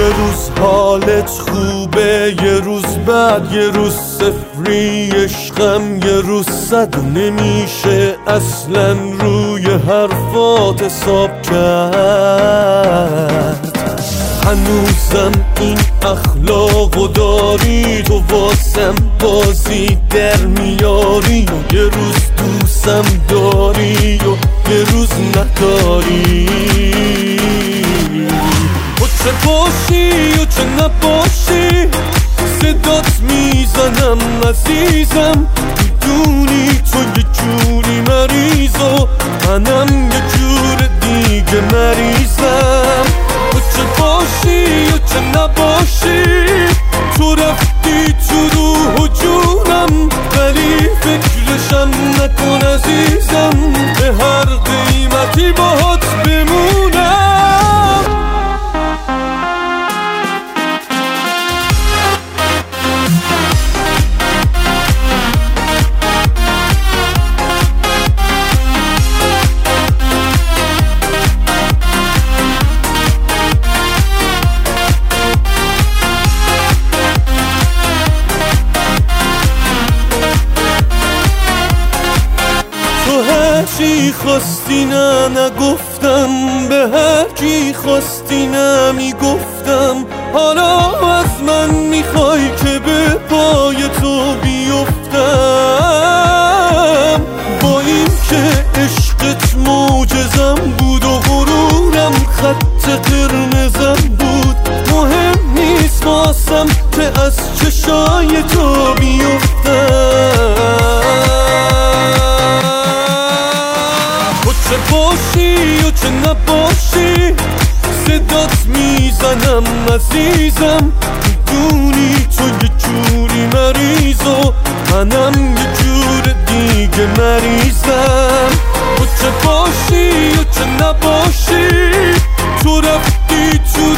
روز حالت خوبه، یه روز بعد، یه روز صفری. عشقم یه روز صد، نمیشه اصلا روی حرفات حساب کرد. هنوزم این اخلاقو داری، تو واسم بازی در میاری. و یه روز دوستم داری و یه روز نداری. و چه باشی و چه نباشی، صدات میزنم عزیزم. میدونی تو یه جوری مریض و منم یه جور دیگه مریضم. و چه باشی و چه نباشی، تو رفتی تو روح و جونم. ولی فکرشم نکن عزیزم، به هر قیمتی باهات بمونم. چی خواستی نه نگفتم، به هر کی خواستی نمیگفتم. حالا از من میخوای که به پای تو بیفتم. با این که عشقت معجزم بود و غرورم خط قرمزم بود، مهم نیست واسم که از چشای تو بیفتم. چه باشی و چه نباشی، صدات میزنم عزیزم. میدونی تو یه جوری مریض و منم یه جور دیگه مریضم. و چه باشی و چه نباشی، تو رفتی تو